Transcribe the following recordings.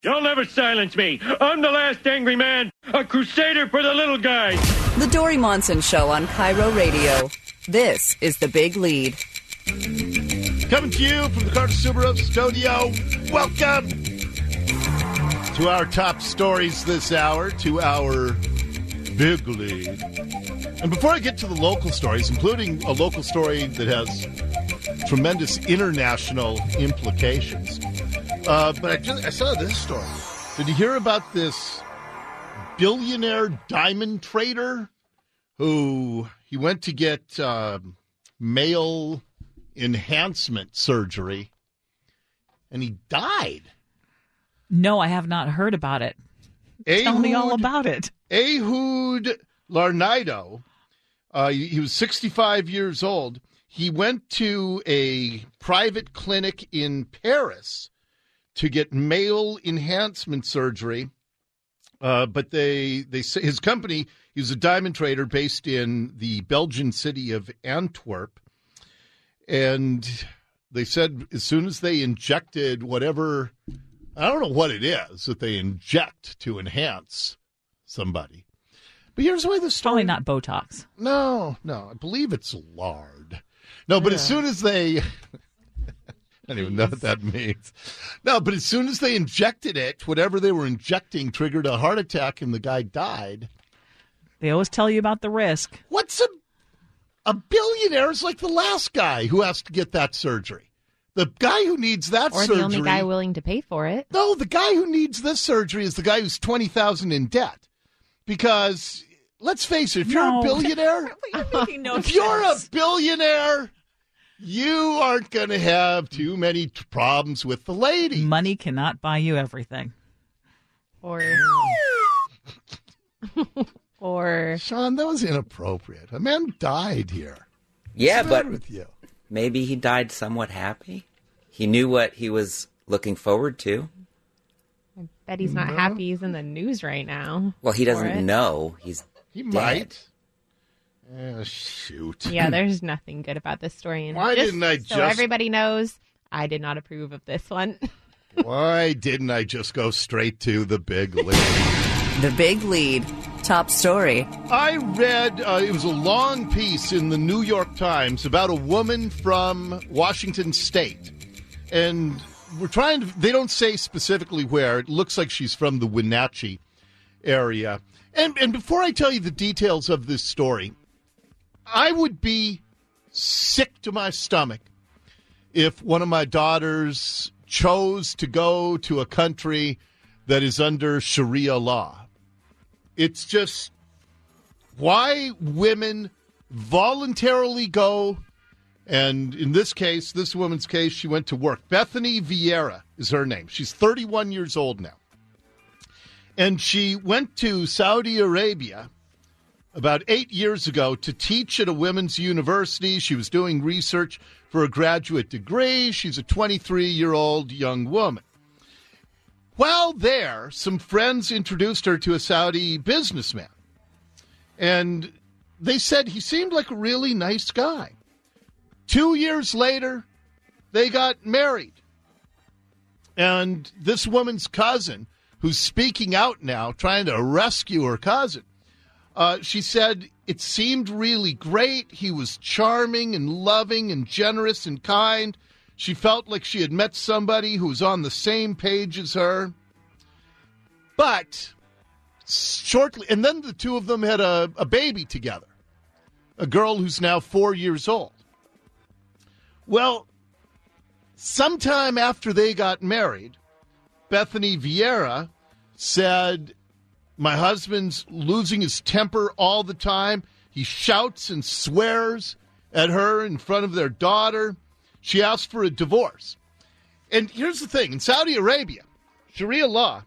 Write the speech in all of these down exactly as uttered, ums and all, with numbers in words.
You'll never silence me. I'm the last angry man, a crusader for the little guys. The Dory Monson Show on Cairo Radio. This is The Big Lead. Coming to you from the Carter Subaru studio. Welcome to our top stories this hour, to our Big Lead. And before I get to the local stories, including a local story that has tremendous international implications, uh, but I, just, I saw this story. Did you hear about this billionaire diamond trader who he went to get uh, male enhancement surgery and he died? No, I have not heard about it. Ehud, Tell me all about it. Ehud Larnaido, uh, he was sixty-five years old. He went to a private clinic in Paris to get male enhancement surgery, uh, but they they his company, he was a diamond trader based in the Belgian city of Antwerp, and they said as soon as they injected whatever, I don't know what it is that they inject to enhance somebody. But here's the way the story... Probably not Botox. No, no. I believe it's lard. No, but yeah. As soon as they... I don't even know what that means. No, but as soon as they injected it, whatever they were injecting triggered a heart attack and the guy died. They always tell you about the risk. What's a... A billionaire is like the last guy who has to get that surgery. The guy who needs that or surgery... Or the only guy willing to pay for it. No, the guy who needs this surgery is the guy who's twenty thousand dollars in debt. Because, let's face it, if no. you're a billionaire... you're making no if sense. you're a billionaire, you aren't going to have too many t- problems with the lady. Money cannot buy you everything. Or... or... Sean, that was inappropriate. A man died here. Yeah, What's the matter but... with you? Maybe he died somewhat happy. He knew what he was looking forward to. I bet he's not no. happy he's in the news right now. Well, he doesn't know. He's He dead. might. Oh, shoot. Yeah, there's nothing good about this story. And Why just didn't I so just... everybody knows, I did not approve of this one. Why didn't I just go straight to the big lead? The Big Lead. Top story. I read, uh, it was a long piece in the New York Times about a woman from Washington State. And we're trying to, they don't say specifically where. It looks like she's from the Wenatchee area. And, and before I tell you the details of this story, I would be sick to my stomach if one of my daughters chose to go to a country that is under Sharia law. It's just why women voluntarily go, and in this case, this woman's case, she went to work. Bethany Vieira is her name. She's thirty-one years old now. And she went to Saudi Arabia about eight years ago to teach at a women's university. She was doing research for a graduate degree. She's a twenty-three-year-old young woman. While there, some friends introduced her to a Saudi businessman. And they said he seemed like a really nice guy. Two years later, they got married. And this woman's cousin, who's speaking out now, trying to rescue her cousin, uh, she said it seemed really great. He was charming and loving and generous and kind. She felt like she had met somebody who was on the same page as her. But shortly, and then the two of them had a, a baby together, a girl who's now four years old. Well, sometime after they got married, Bethany Vieira said, my husband's losing his temper all the time. He shouts and swears at her in front of their daughter. She asked for a divorce. And here's the thing. In Saudi Arabia, Sharia law,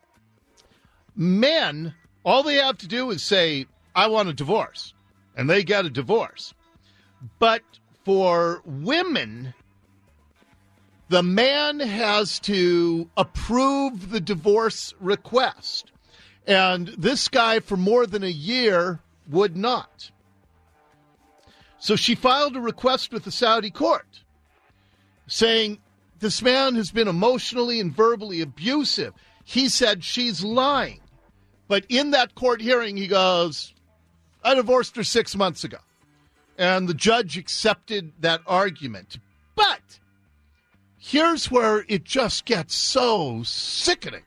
men, all they have to do is say, I want a divorce. And they get a divorce. But for women, the man has to approve the divorce request. And this guy, for more than a year, would not. So she filed a request with the Saudi court, saying, this man has been emotionally and verbally abusive. he said she's lying. But in that court hearing, he goes, I divorced her six months ago. And the judge accepted that argument. But here's where it just gets so sickening.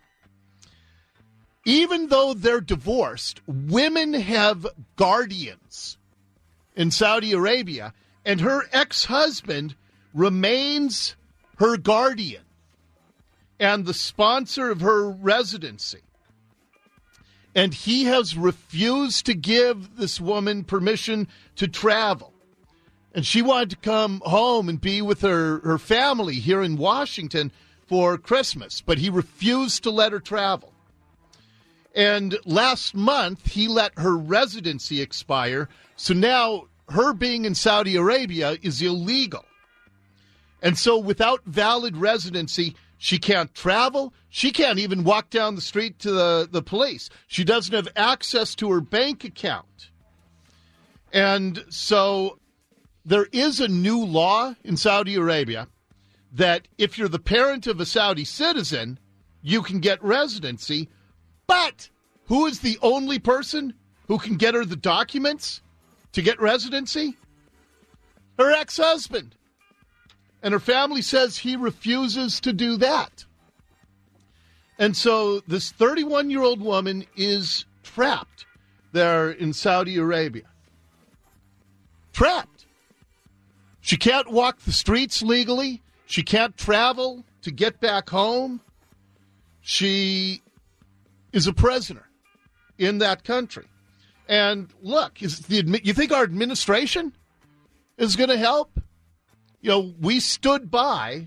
Even though they're divorced, women have guardians in Saudi Arabia, and her ex-husband remains her guardian and the sponsor of her residency. And he has refused to give this woman permission to travel. And she wanted to come home and be with her, her family here in Washington for Christmas, but he refused to let her travel. And last month, he let her residency expire, so now her being in Saudi Arabia is illegal. And so without valid residency, she can't travel. She can't even walk down the street to the, the police. She doesn't have access to her bank account. And so there is a new law in Saudi Arabia that if you're the parent of a Saudi citizen, you can get residency. But who is the only person who can get her the documents to get residency? Her ex-husband. And her family says he refuses to do that. And so this thirty-one-year-old woman is trapped there in Saudi Arabia. Trapped. She can't walk the streets legally. She can't travel to get back home. She is a prisoner in that country. And look, is the you think our administration is going to help? You know, we stood by,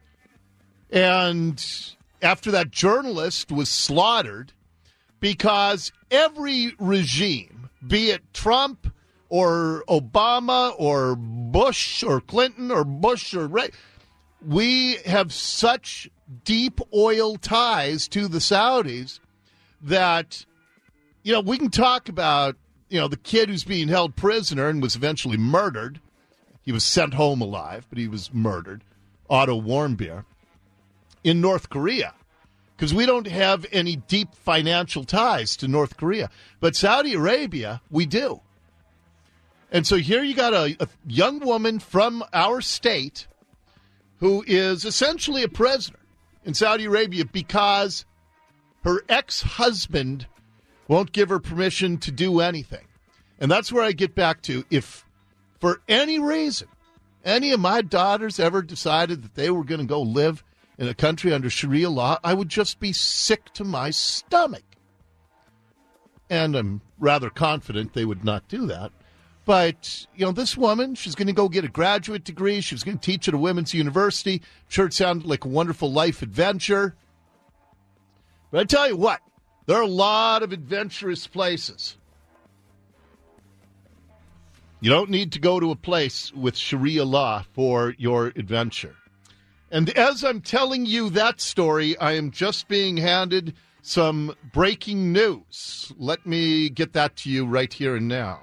and after that journalist was slaughtered, because every regime, be it Trump or Obama or Bush or Clinton or Bush or Ray, we have such deep oil ties to the Saudis that, you know, we can talk about, you know, the kid who's being held prisoner and was eventually murdered. He was sent home alive, but he was murdered. Otto Warmbier in North Korea, because we don't have any deep financial ties to North Korea. But Saudi Arabia, we do. And so here you got a, a young woman from our state who is essentially a prisoner in Saudi Arabia because her ex-husband won't give her permission to do anything. And that's where I get back to, if for any reason any of my daughters ever decided that they were going to go live in a country under Sharia law, I would just be sick to my stomach. And I'm rather confident they would not do that. But, you know, this woman, she's going to go get a graduate degree. She was going to teach at a women's university. I'm sure it sounded like a wonderful life adventure. But I tell you what, there are a lot of adventurous places. You don't need to go to a place with Sharia law for your adventure. And as I'm telling you that story, I am just being handed some breaking news. Let me get that to you right here and now.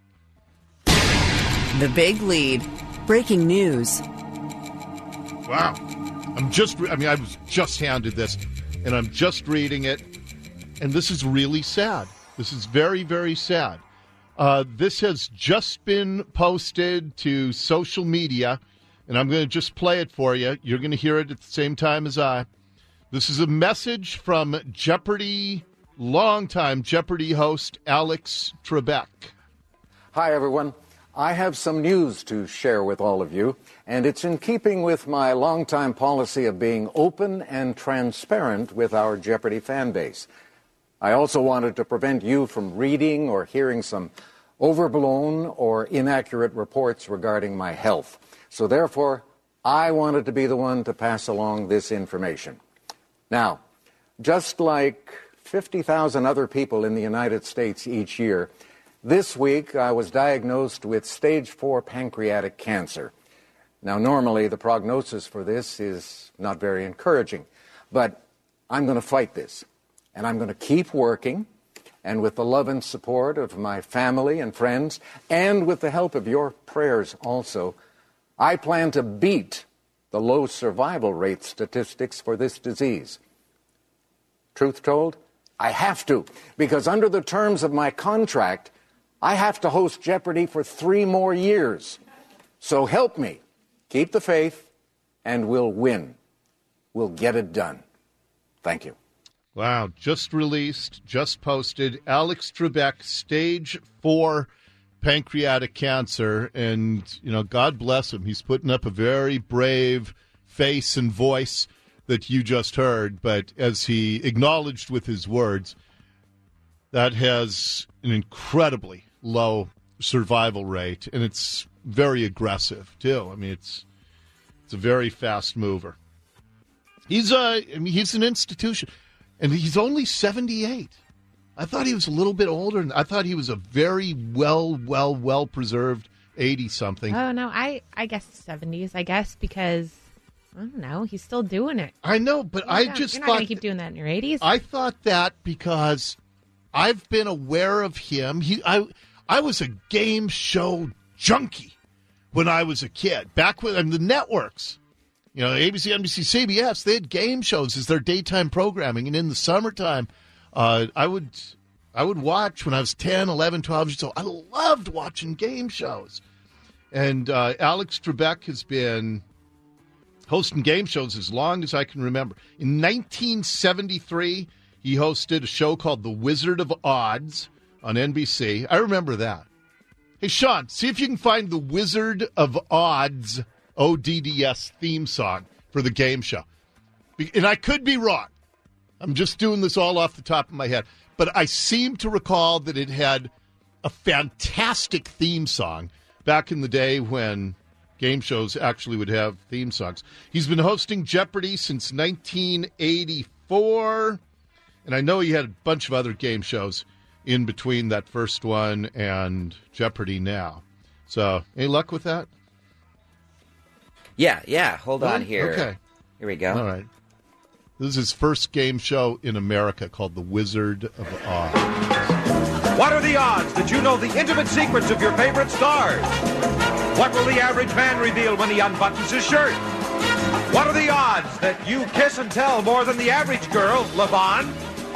The Big Lead. Breaking news. Wow. I'm just, I mean, I was just handed this, and I'm just reading it, and this is really sad. This is very, very sad. Uh, this has just been posted to social media, and I'm going to just play it for you. You're going to hear it at the same time as I. This is a message from Jeopardy, longtime Jeopardy host Alex Trebek. Hi, everyone. I have some news to share with all of you, and it's in keeping with my longtime policy of being open and transparent with our Jeopardy fan base. I also wanted to prevent you from reading or hearing some overblown or inaccurate reports regarding my health. So therefore, I wanted to be the one to pass along this information. Now, just like fifty thousand other people in the United States each year, this week I was diagnosed with stage four pancreatic cancer. Now, normally the prognosis for this is not very encouraging, but I'm going to fight this. And I'm going to keep working, and with the love and support of my family and friends, and with the help of your prayers also, I plan to beat the low survival rate statistics for this disease. Truth told, I have to, because under the terms of my contract, I have to host Jeopardy for three more years. So help me. Keep the faith, and we'll win. We'll get it done. Thank you. Wow, just released, just posted, Alex Trebek, stage four pancreatic cancer, and, you know, God bless him. He's putting up a very brave face and voice that you just heard, but as he acknowledged with his words, that has an incredibly low survival rate, and it's very aggressive, too. I mean, it's it's a very fast mover. He's a, I mean, he's an institution, and he's only seventy-eight. I thought he was a little bit older, and I thought he was a very well, well, well-preserved eighty-something. Oh, no, I, I guess seventies, I guess, because, I don't know, he's still doing it. I know, but You're I not, just You're not thought... going to keep doing that in your eighties? I thought that because I've been aware of him. He, I, I was a game show junkie when I was a kid. Back when I mean, the networks, you know, A B C, N B C, C B S, they had game shows as their daytime programming. And in the summertime, uh, I would I would watch when I was ten, eleven, twelve years old. I loved watching game shows. And uh, Alex Trebek has been hosting game shows as long as I can remember. In nineteen seventy-three, he hosted a show called The Wizard of Odds on N B C. I remember that. Hey, Sean, see if you can find The Wizard of Odds, O D D S, theme song for the game show. And I could be wrong. I'm just doing this all off the top of my head. But I seem to recall that it had a fantastic theme song back in the day when game shows actually would have theme songs. He's been hosting Jeopardy since nineteen eighty-four. And I know he had a bunch of other game shows in between that first one and Jeopardy now. So, any luck with that? Yeah, yeah. Hold on Oh, here. okay. Here we go. All right. This is his first game show in America called The Wizard of Oz. What are the odds that you know the intimate secrets of your favorite stars? What will the average man reveal when he unbuttons his shirt? What are the odds that you kiss and tell more than the average girl, LeVon?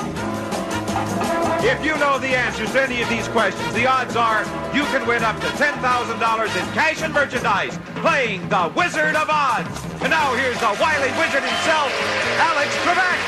If you know the answers to any of these questions, the odds are you can win up to ten thousand dollars in cash and merchandise playing The Wizard of Oz. And now here's the wily wizard himself, Alex Trebek.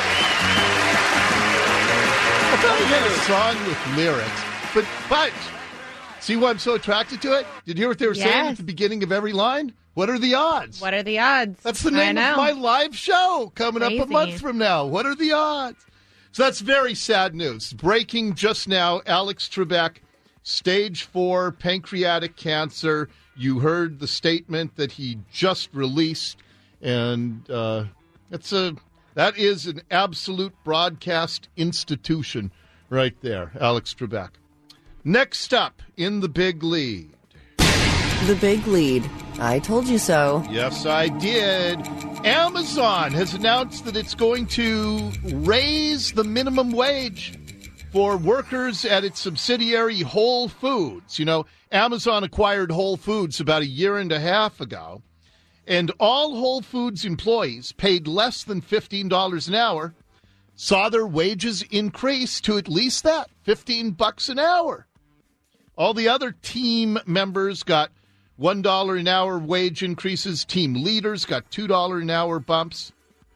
I thought he had a song with lyrics, but, but, see why I'm so attracted to it? Did you hear what they were saying Yes. at the beginning of every line? What are the odds? What are the odds? That's the I name know. of my live show coming up a Crazy. month from now. What are the odds? So that's very sad news. Breaking just now, Alex Trebek, stage four pancreatic cancer. You heard the statement that he just released, and uh, it's a that is an absolute broadcast institution right there, Alex Trebek. Next up in the big lead. The Big Lead. I told you so. Yes, I did. Amazon has announced that it's going to raise the minimum wage for workers at its subsidiary Whole Foods. You know, Amazon acquired Whole Foods about a year and a half ago, and all Whole Foods employees paid less than fifteen dollars an hour saw their wages increase to at least that, fifteen bucks an hour. All the other team members got one dollar an hour wage increases. Team leaders got two dollars an hour bumps.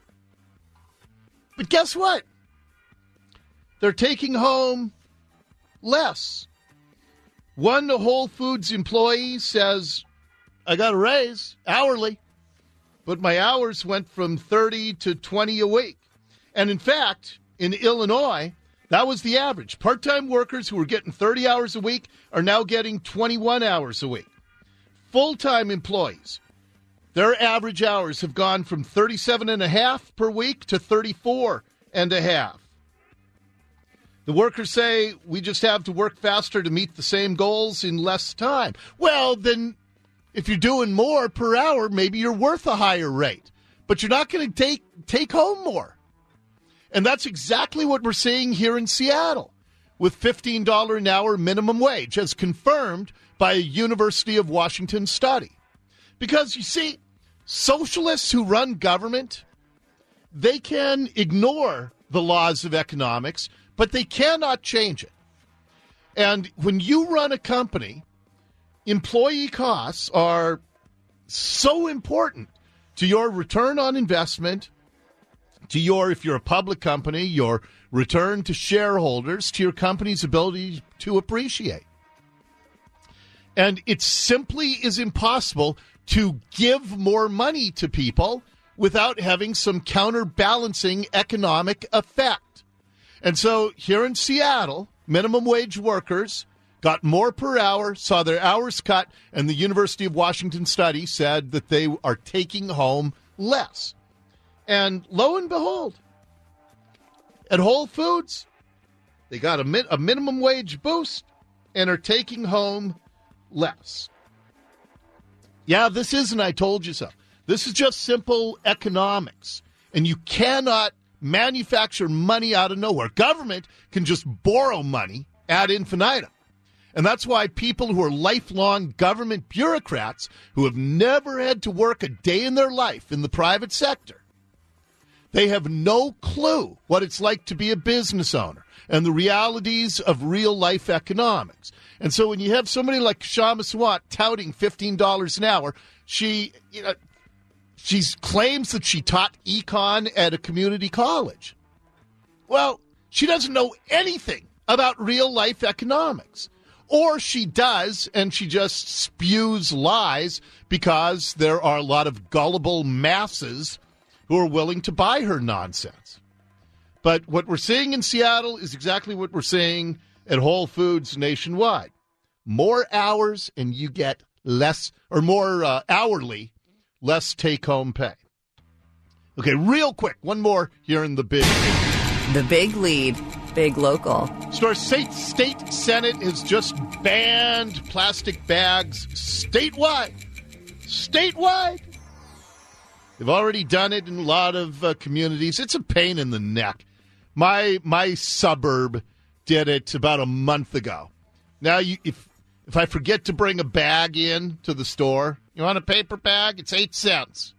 But guess what? They're taking home less. One Whole Foods employee says, I got a raise hourly, but my hours went from thirty to twenty a week. And in fact, in Illinois, that was the average. Part-time workers who were getting thirty hours a week are now getting twenty-one hours a week. Full-time employees, their average hours have gone from thirty-seven and a half per week to thirty-four and a half. The workers say we just have to work faster to meet the same goals in less time. Well, then if you're doing more per hour, maybe you're worth a higher rate, but you're not going to take take home more. And that's exactly what we're seeing here in Seattle with fifteen dollars an hour minimum wage, as confirmed by a University of Washington study. Because, you see, socialists who run government, they can ignore the laws of economics, but they cannot change it. And when you run a company, employee costs are so important to your return on investment, to your, if you're a public company, your return to shareholders, to your company's ability to appreciate. And it simply is impossible to give more money to people without having some counterbalancing economic effect. And so here in Seattle, minimum wage workers got more per hour, saw their hours cut, and the University of Washington study said that they are taking home less. And lo and behold, at Whole Foods, they got a, min- a minimum wage boost and are taking home less. Yeah, this isn't I told you so. This is just simple economics. And you cannot manufacture money out of nowhere. Government can just borrow money ad infinitum. And that's why people who are lifelong government bureaucrats who have never had to work a day in their life in the private sector, they have no clue what it's like to be a business owner and the realities of real-life economics. And so when you have somebody like Kshama Sawant touting fifteen dollars an hour, she you know, she claims that she taught econ at a community college. Well, she doesn't know anything about real-life economics. Or she does, and she just spews lies because there are a lot of gullible masses who are willing to buy her nonsense. But what we're seeing in Seattle is exactly what we're seeing at Whole Foods nationwide. More hours and you get less, or more uh, hourly, less take-home pay. Okay, real quick, one more here in the big. The Big Lead, Big Local. So our state, state Senate has just banned plastic bags statewide. Statewide. They've already done it in a lot of uh, communities. It's a pain in the neck. My my suburb did it about a month ago. Now, you, if if I forget to bring a bag in to the store, you want a paper bag? It's eight cents.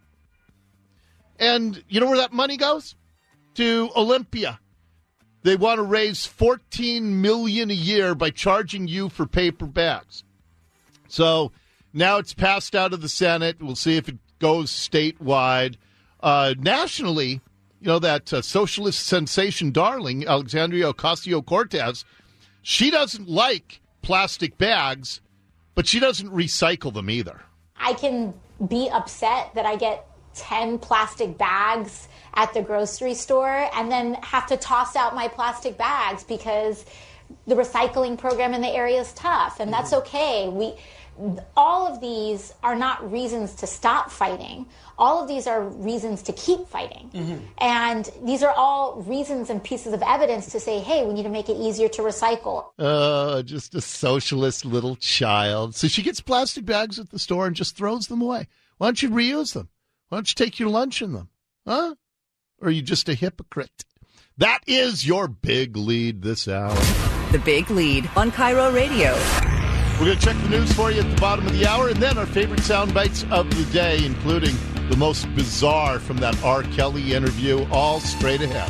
And you know where that money goes? To Olympia. They want to raise fourteen million dollars a year by charging you for paper bags. So now it's passed out of the Senate. We'll see if it goes statewide. Uh, nationally, you know, that uh, socialist sensation darling, Alexandria Ocasio-Cortez, she doesn't like plastic bags, but she doesn't recycle them either. I can be upset that I get ten plastic bags at the grocery store and then have to toss out my plastic bags because the recycling program in the area is tough, and that's okay. We all of these are not reasons to stop fighting. All of these are reasons to keep fighting. Mm-hmm. And these are all reasons and pieces of evidence to say, hey, we need to make it easier to recycle. Uh, just a socialist little child. So she gets plastic bags at the store and just throws them away. Why don't you reuse them? Why don't you take your lunch in them? Huh? Or are you just a hypocrite? That is your big lead this hour. The Big Lead on Cairo Radio. We're going to check the news for you at the bottom of the hour, and then our favorite sound bites of the day, including the most bizarre from that R. Kelly interview, all straight ahead.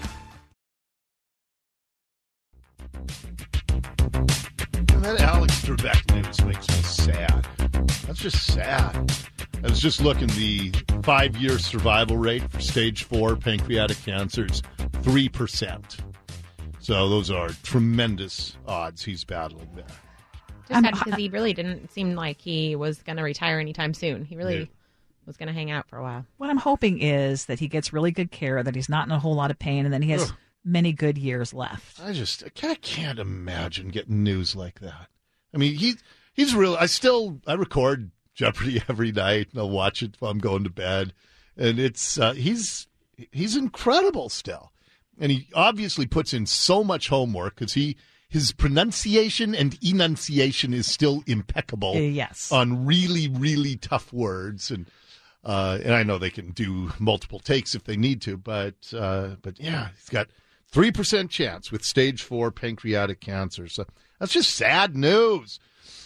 And that Alex Trebek news makes me sad. That's just sad. I was just looking, the five-year survival rate for stage four pancreatic cancer is three percent. So those are tremendous odds he's battling there. Just sad because he really didn't seem like he was going to retire anytime soon. He really Yeah. was going to hang out for a while. What I'm hoping is that he gets really good care, that he's not in a whole lot of pain, and then he has Ugh. many good years left. I just I can't, I can't imagine getting news like that. I mean, he he's real. I still I record Jeopardy every night, and I'll watch it while I'm going to bed. And it's uh, he's he's incredible still, and he obviously puts in so much homework because he his pronunciation and enunciation is still impeccable. Uh, yes, on really really tough words, and uh, and I know they can do multiple takes if they need to, but uh, but yeah, he's got three percent chance with stage four pancreatic cancer. So that's just sad news.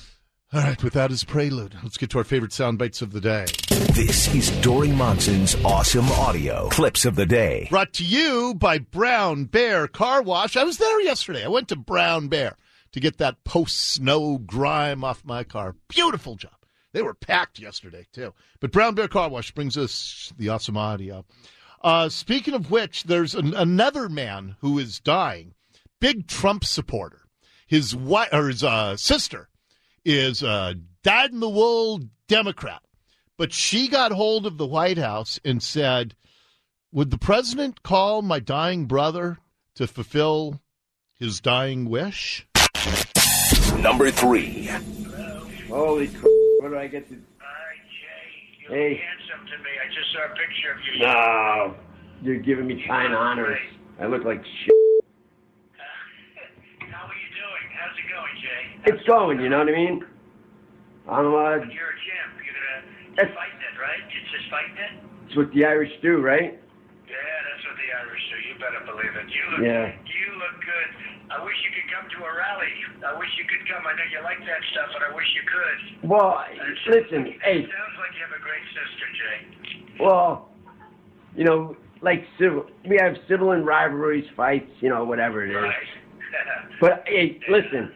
All right, with that as prelude, let's get to our favorite sound bites of the day. This is Dory Monson's Awesome Audio Clips of the Day. Brought to you by Brown Bear Car Wash. I was there yesterday. I went to Brown Bear to get that post-snow grime off my car. Beautiful job. They were packed yesterday, too. But Brown Bear Car Wash brings us the Awesome Audio. Uh, speaking of which, there's an, another man who is dying. Big Trump supporter. His wife, or his uh, sister is a dyed-in-the-wool Democrat. But she got hold of the White House and said, would the president call my dying brother to fulfill his dying wish? Number three. Holy crap, what do I get to... Hi, Jay. You Hey. look handsome to me. I just saw a picture of you. No, you're giving me kind honors. I look like shit. How are you doing? How's it going, Jay? It's going, you know what I mean? I'm, uh, You're a champ. You're gonna That's- you're fighting it, right? It's just fighting it? it's what the Irish do, right? Yeah, that's what the Irish do. You better believe it. You look, Yeah. you look good. I wish you could come to a rally. I wish you could come. I know you like that stuff, but I wish you could. Well, listen, It hey, sounds like you have a great sister, Jay. well, you know, like civil, we have civil and rivalries, fights, you know, whatever it is. Right? But hey, listen,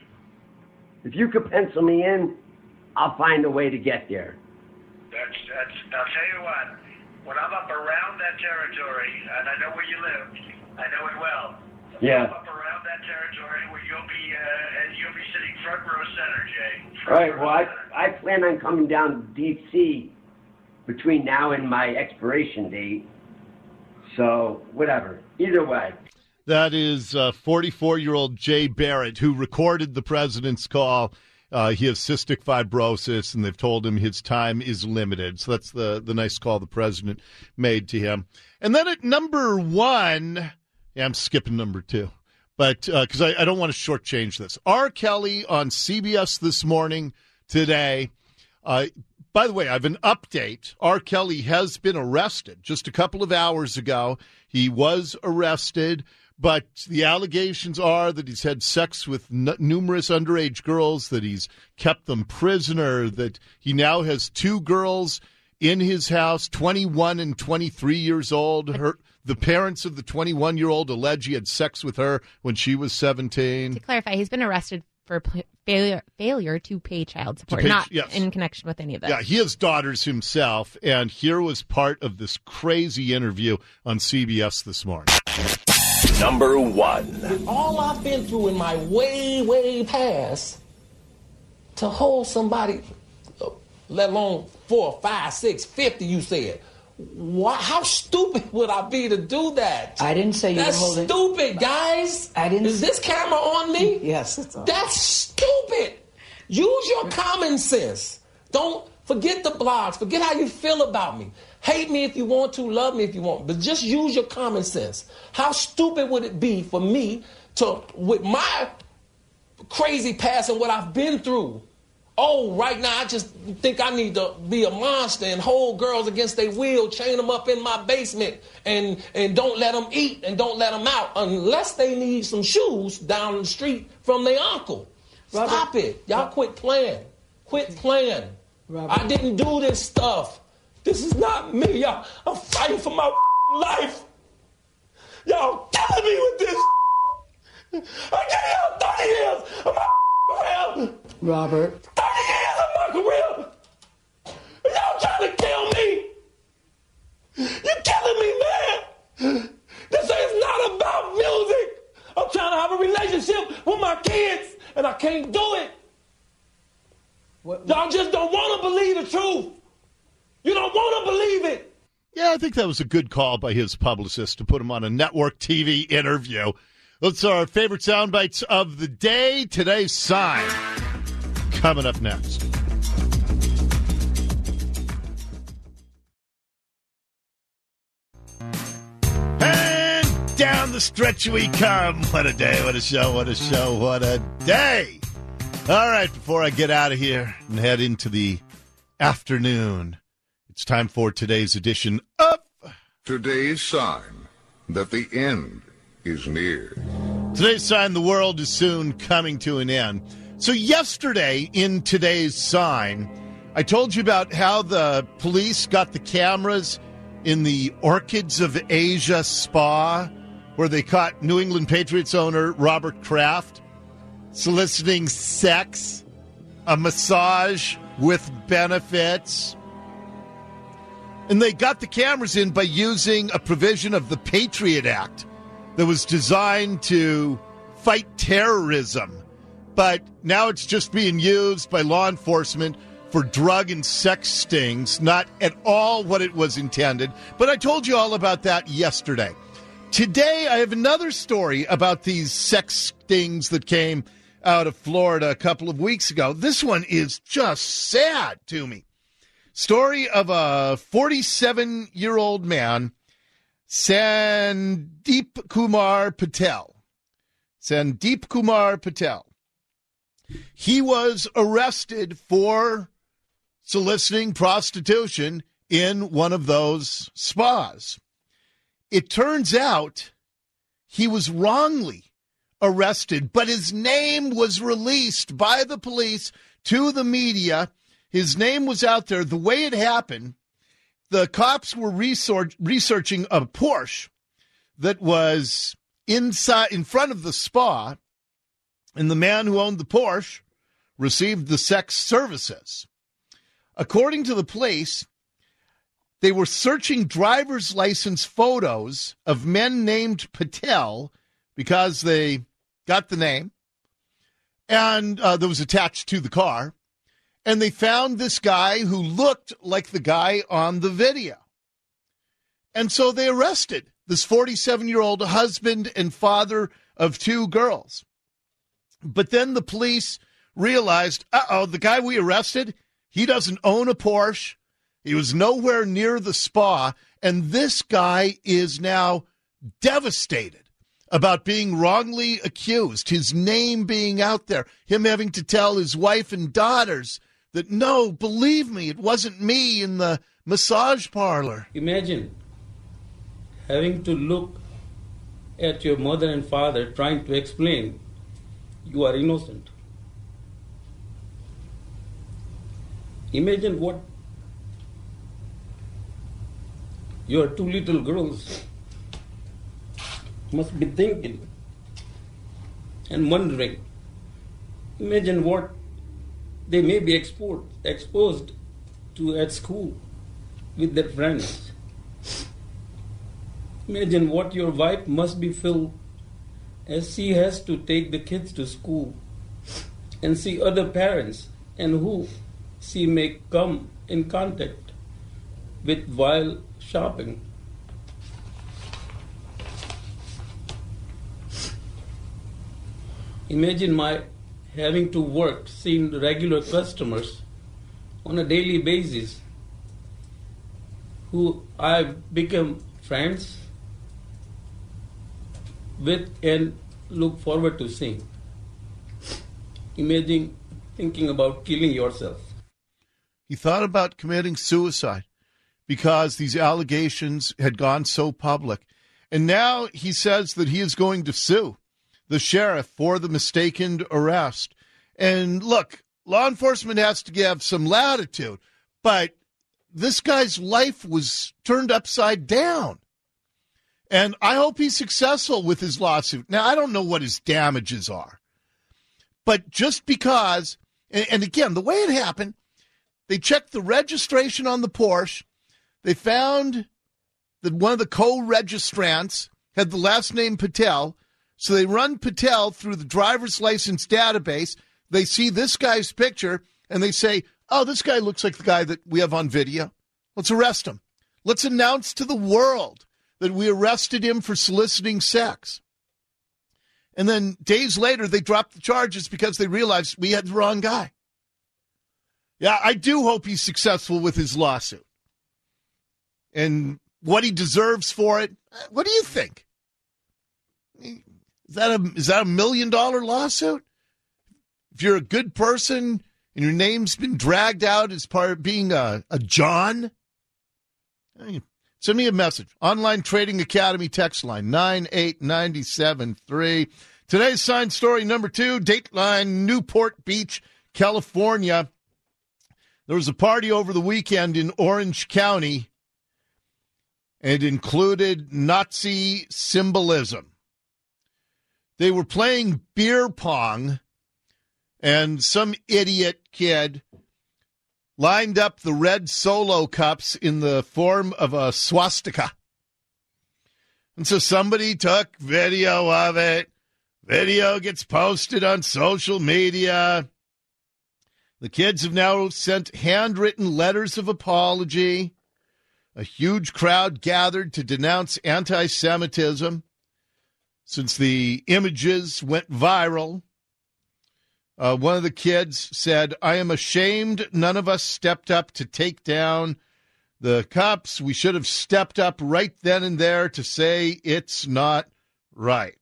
if you could pencil me in, I'll find a way to get there. That's, that's, I'll tell you what, when I'm up around that territory, and I know where you live, I know it well. Yeah. I'm up around that territory where you'll be, uh, and you'll be sitting front row center, Jay. All Front right, row well, I, center. I plan on coming down to D C between now and my expiration date. So, whatever. Either way. That is uh, forty-four-year-old Jay Barrett, who recorded the president's call. Uh, he has cystic fibrosis, and they've told him his time is limited. So that's the, the nice call the president made to him. And then at number one, yeah, I'm skipping number two, but because uh, I, I don't want to shortchange this. R. Kelly on C B S This Morning today. Uh, by the way, I have an update. R. Kelly has been arrested just a couple of hours ago. He was arrested. But the allegations are that he's had sex with n- numerous underage girls, that he's kept them prisoner, that he now has two girls in his house, twenty-one and twenty-three years old. Her, the parents of the twenty-one-year-old allege he had sex with her when she was seventeen. To clarify, he's been arrested for p- failure failure to pay child support, pay- not yes. in connection with any of this. Yeah, he has daughters himself, and here was part of this crazy interview on C B S This Morning. Number one. With all I've been through in my way, way past, to hold somebody, uh, let alone four, five, six, fifty, you said. Why, how stupid would I be to do that? I didn't say you That's were holding. stupid, guys. I didn't. Is this camera on me? Yes, it's on. That's stupid. Use your common sense. Don't forget the blogs. Forget how you feel about me. Hate me if you want to, love me if you want, but just use your common sense. How stupid would it be for me to, with my crazy past and what I've been through, oh, right now I just think I need to be a monster and hold girls against their will, chain them up in my basement, and, and don't let them eat and don't let them out unless they need some shoes down the street from their uncle. Robert, Stop it. Y'all quit playing. Quit playing. Robert. I didn't do this stuff. This is not me. Y'all, I'm fighting for my life. Y'all killing me with this. I gave y'all thirty years of my career. Robert. thirty years of my career. Y'all trying to kill me. You're killing me, man. This is not about music. I'm trying to have a relationship with my kids, and I can't do it. What, Y'all just don't want to believe the truth. You don't want to believe it. Yeah, I think that was a good call by his publicist to put him on a network T V interview. Those are our favorite sound bites of the day. Today's sign coming up next. And down the stretch we come. What a day, what a show, what a show, what a day. All right, before I get out of here and head into the afternoon, it's time for today's edition of Today's sign that the end is near. Today's sign the world is soon coming to an end. So yesterday in today's Sign, I told you about how the police got the cameras in the Orchids of Asia spa, where they caught New England Patriots owner Robert Kraft soliciting sex, a massage with benefits. And they got the cameras in by using a provision of the Patriot Act that was designed to fight terrorism. But now it's just being used by law enforcement for drug and sex stings, not at all what it was intended. But I told you all about that yesterday. Today, I have another story about these sex stings that came out of Florida a couple of weeks ago. This one is just sad to me. Story of a forty-seven-year-old man, Sandeep Kumar Patel. Sandeep Kumar Patel. He was arrested for soliciting prostitution in one of those spas. It turns out he was wrongly arrested, but his name was released by the police to the media. His name was out there. The way it happened, the cops were research, researching a Porsche that was inside, in front of the spa, and the man who owned the Porsche received the sex services. According to the police, they were searching driver's license photos of men named Patel because they got the name, and uh, that was attached to the car, and they found this guy who looked like the guy on the video. And so they arrested this forty-seven-year-old husband and father of two girls. But then the police realized, uh-oh, the guy we arrested, he doesn't own a Porsche. He was nowhere near the spa. And this guy is now devastated about being wrongly accused, his name being out there, him having to tell his wife and daughters that, no, believe me, it wasn't me in the massage parlor. Imagine having to look at your mother and father trying to explain you are innocent. Imagine what your two little girls must be thinking and wondering. Imagine what they may be exposed, exposed to at school with their friends. Imagine what your wife must be filled as she has to take the kids to school and see other parents and who she may come in contact with while shopping. Imagine my having to work, seeing regular customers on a daily basis who I've become friends with and look forward to seeing. Imagine thinking about killing yourself. He thought about committing suicide because these allegations had gone so public. And now he says that he is going to sue the sheriff for the mistaken arrest. And look, law enforcement has to give some latitude, but this guy's life was turned upside down. And I hope he's successful with his lawsuit. Now, I don't know what his damages are, but just because, and, and again, the way it happened, they checked the registration on the Porsche. They found that one of the co-registrants had the last name Patel. So they run Patel through the driver's license database. They see this guy's picture, and they say, oh, this guy looks like the guy that we have on video. Let's arrest him. Let's announce to the world that we arrested him for soliciting sex. And then days later, they dropped the charges because they realized we had the wrong guy. Yeah, I do hope he's successful with his lawsuit. And what he deserves for it, what do you think? Is that a, is that a million dollar lawsuit? If you're a good person and your name's been dragged out as part of being a, a John, it's Send me a message. Online Trading Academy text line nine eight nine seven three. Today's sign story number two, Dateline, Newport Beach, California. There was a party over the weekend in Orange County. It included Nazi symbolism. They were playing beer pong, and some idiot kid lined up the red Solo cups in the form of a swastika. And so somebody took video of it. Video gets posted on social media. The kids have now sent handwritten letters of apology. A huge crowd gathered to denounce anti-Semitism since the images went viral. Uh, one of the kids said, I am ashamed none of us stepped up to take down the cups. We should have stepped up right then and there to say it's not right.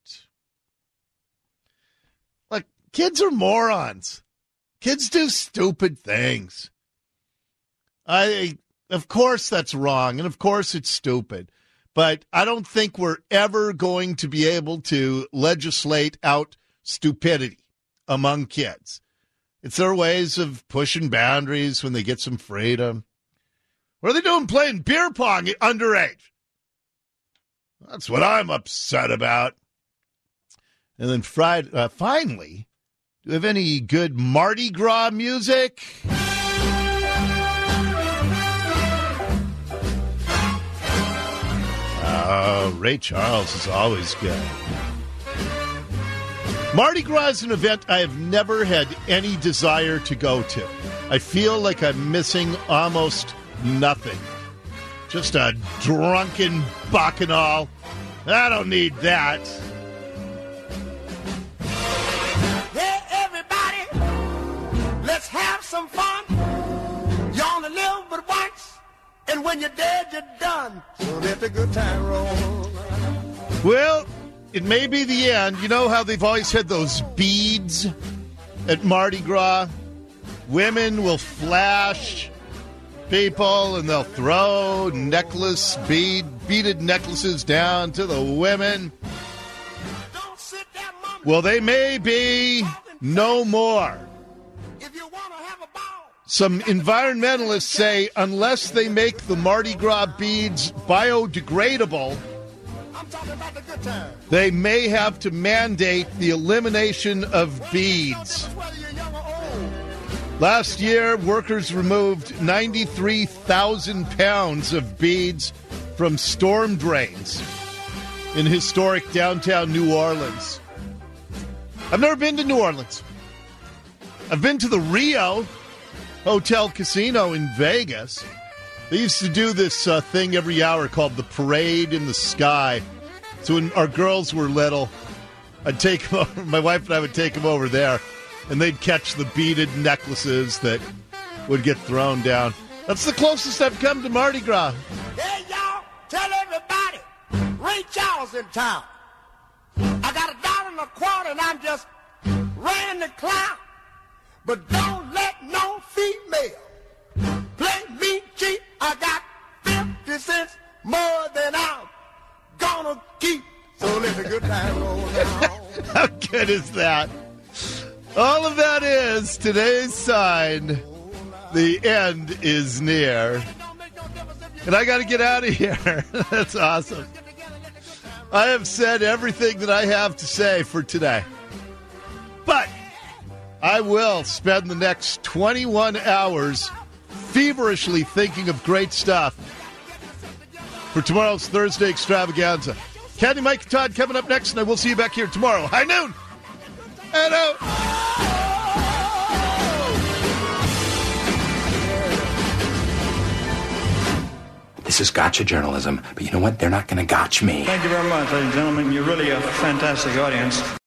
Like, kids are morons. Kids do stupid things. I, of course that's wrong, and of course it's stupid. But I don't think we're ever going to be able to legislate out stupidity among kids. It's their ways of pushing boundaries when they get some freedom. What are they doing playing beer pong at underage? That's what I'm upset about. And then Friday, uh, finally, do we have any good Mardi Gras music? Uh, Ray Charles is always good. Mardi Gras is an event I have never had any desire to go to. I feel like I'm missing almost nothing. Just a drunken bacchanal. I don't need that. Hey, everybody, let's have some fun. You only live but once, and when you're dead, you're done. So let the good time roll. Well, it may be the end. You know how they've always had those beads at Mardi Gras? Women will flash people and they'll throw necklace, bead, beaded necklaces down to the women. Well, they may be no more. Some environmentalists say unless they make the Mardi Gras beads biodegradable, they may have to mandate the elimination of beads. Last year, workers removed ninety-three thousand pounds of beads from storm drains in historic downtown New Orleans. I've never been to New Orleans. I've been to the Rio Hotel Casino in Vegas. They used to do this uh, thing every hour called the Parade in the Sky. So when our girls were little, I'd take them over, my wife and I would take them over there, and they'd catch the beaded necklaces that would get thrown down. That's the closest I've come to Mardi Gras. Hey, y'all, tell everybody, Ray Charles in town. I got a dollar and a quarter, and I'm just ran the clown. But don't let no female play me cheap. I got fifty cents more than I'm gonna keep. So let the good time roll down. How good is that? All of that is today's sign. The end is near. And I got to get out of here. That's awesome. I have said everything that I have to say for today. But I will spend the next twenty-one hours feverishly thinking of great stuff for tomorrow's Thursday extravaganza. Candy, Mike, and Todd coming up next, and I will see you back here tomorrow. High noon. Hello. This is gotcha journalism, but you know what? They're not going to gotcha me. Thank you very much, ladies and gentlemen. You're really a fantastic audience.